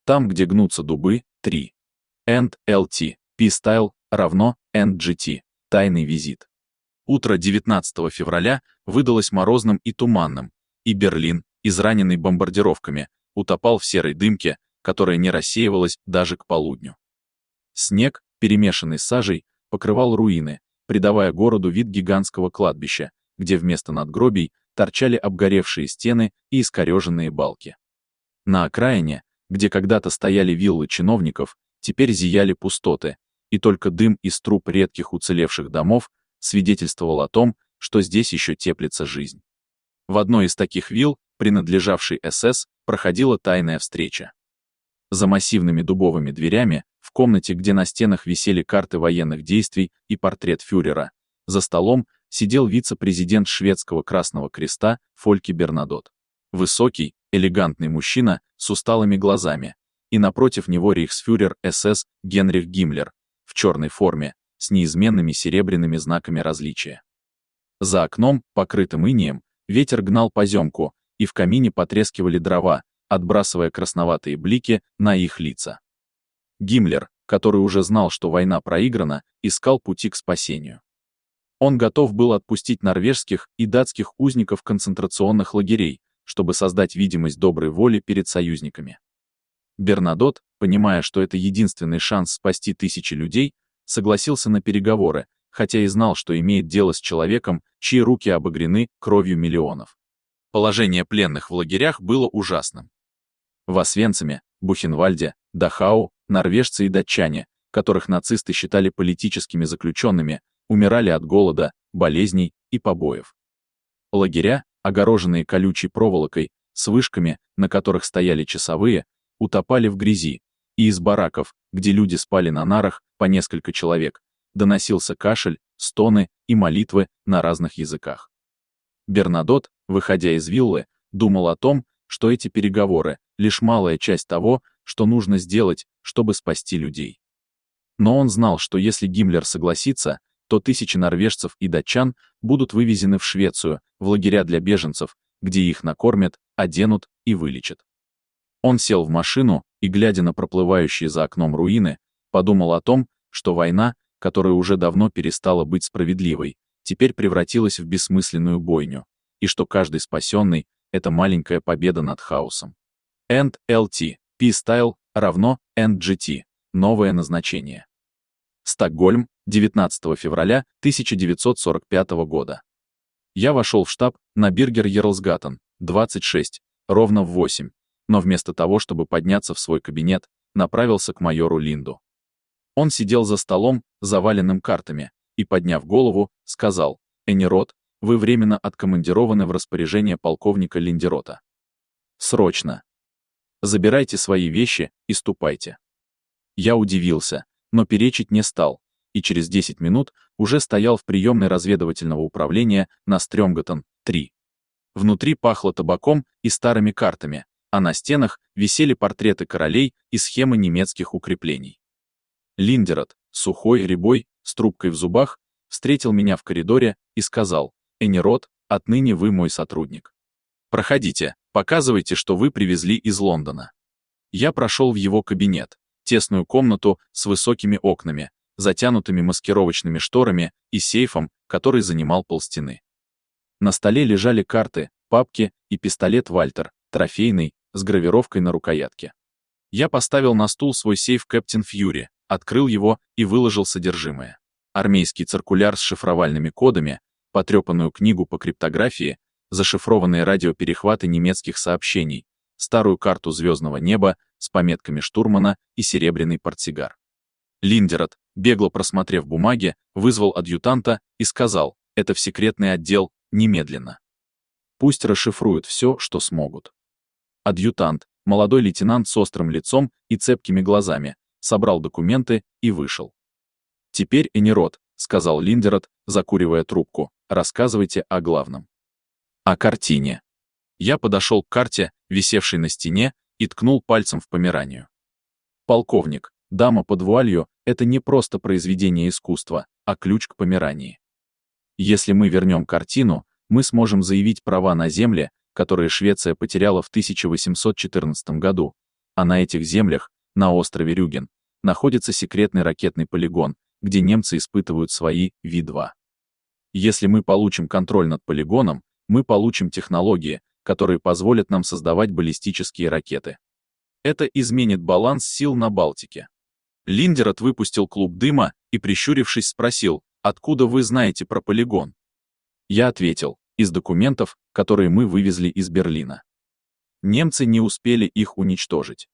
Там, где гнутся дубы, 3. End LT, P-Style, равно End GT, тайный визит. Утро 19 февраля выдалось морозным и туманным, и Берлин, израненный бомбардировками, утопал в серой дымке, которая не рассеивалась даже к полудню. Снег, перемешанный с сажей, покрывал руины, придавая городу вид гигантского кладбища, где вместо надгробий торчали обгоревшие стены и искореженные балки. На окраине, где когда-то стояли виллы чиновников, теперь зияли пустоты, и только дым из труб редких уцелевших домов свидетельствовал о том, что здесь еще теплится жизнь. В одной из таких вилл, принадлежавшей СС, проходила тайная встреча. За массивными дубовыми дверями, в комнате, где на стенах висели карты военных действий и портрет фюрера, за столом сидел вице-президент шведского Красного Креста Фольке Бернадотт. Высокий, элегантный мужчина с усталыми глазами, и напротив него рейхсфюрер СС Генрих Гиммлер в черной форме, с неизменными серебряными знаками различия. За окном, покрытым инеем, ветер гнал поземку, и в камине потрескивали дрова, отбрасывая красноватые блики на их лица. Гиммлер, который уже знал, что война проиграна, искал пути к спасению. Он готов был отпустить норвежских и датских узников концентрационных лагерей, чтобы создать видимость доброй воли перед союзниками. Бернадотт, понимая, что это единственный шанс спасти тысячи людей, согласился на переговоры, хотя и знал, что имеет дело с человеком, чьи руки обогрены кровью миллионов. Положение пленных в лагерях было ужасным. В Освенциме, Бухенвальде, Дахау, норвежцы и датчане, которых нацисты считали политическими заключенными, умирали от голода, болезней и побоев. Лагеря, огороженные колючей проволокой, с вышками, на которых стояли часовые, утопали в грязи, и из бараков, где люди спали на нарах, по несколько человек, доносился кашель, стоны и молитвы на разных языках. Бернадотт, выходя из виллы, думал о том, что эти переговоры — лишь малая часть того, что нужно сделать, чтобы спасти людей. Но он знал, что если Гиммлер согласится, то тысячи норвежцев и датчан будут вывезены в Швецию, в лагеря для беженцев, где их накормят, оденут и вылечат. Он сел в машину и, глядя на проплывающие за окном руины, подумал о том, что война, которая уже давно перестала быть справедливой, теперь превратилась в бессмысленную бойню, и что каждый спасенный — это маленькая победа над хаосом. End LT, P-Style, равно End GT, новое назначение. Стокгольм, 19 февраля 1945 года. Я вошел в штаб на Биргер Ярлсгаттен, 26, ровно в 8, но вместо того, чтобы подняться в свой кабинет, направился к майору Линду. Он сидел за столом, заваленным картами, и, подняв голову, сказал: «Энирот, вы временно откомандированы в распоряжение полковника Линдерота. Срочно. Забирайте свои вещи и ступайте». Я удивился, но перечить не стал, и через 10 минут уже стоял в приемной разведывательного управления на Стрёмгаттен, 3. Внутри пахло табаком и старыми картами, а на стенах висели портреты королей и схемы немецких укреплений. Линдерот, сухой, рябой, с трубкой в зубах, встретил меня в коридоре и сказал: «Энирот, отныне вы мой сотрудник. Проходите, показывайте, что вы привезли из Лондона». Я прошел в его кабинет, тесную комнату с высокими окнами, затянутыми маскировочными шторами и сейфом, который занимал полстены. На столе лежали карты, папки и пистолет Вальтер, трофейный, с гравировкой на рукоятке. Я поставил на стул свой сейф Кэптин Фьюри, открыл его и выложил содержимое. Армейский циркуляр с шифровальными кодами, потрепанную книгу по криптографии, зашифрованные радиоперехваты немецких сообщений, старую карту звездного неба с пометками штурмана и серебряный портсигар. Линдерот, бегло просмотрев бумаги, вызвал адъютанта и сказал: «Это в секретный отдел, немедленно. Пусть расшифруют все, что смогут». Адъютант, молодой лейтенант с острым лицом и цепкими глазами, собрал документы и вышел. «Теперь, Энирот», — сказал Линдерот, закуривая трубку, — «рассказывайте о главном». «О картине». Я подошел к карте, висевшей на стене, и ткнул пальцем в Померанию. «Полковник, дама под вуалью — это не просто произведение искусства, а ключ к Померании. Если мы вернем картину, мы сможем заявить права на земли, которые Швеция потеряла в 1814 году, А на этих землях, на острове Рюген, находится секретный ракетный полигон, где немцы испытывают свои Ви-2. Если мы получим контроль над полигоном, мы получим технологии, которые позволят нам создавать баллистические ракеты. Это изменит баланс сил на Балтике. Линдерот выпустил клуб дыма и, прищурившись, спросил: «Откуда вы знаете про полигон?» Я ответил: «Из документов, которые мы вывезли из Берлина». Немцы не успели их уничтожить.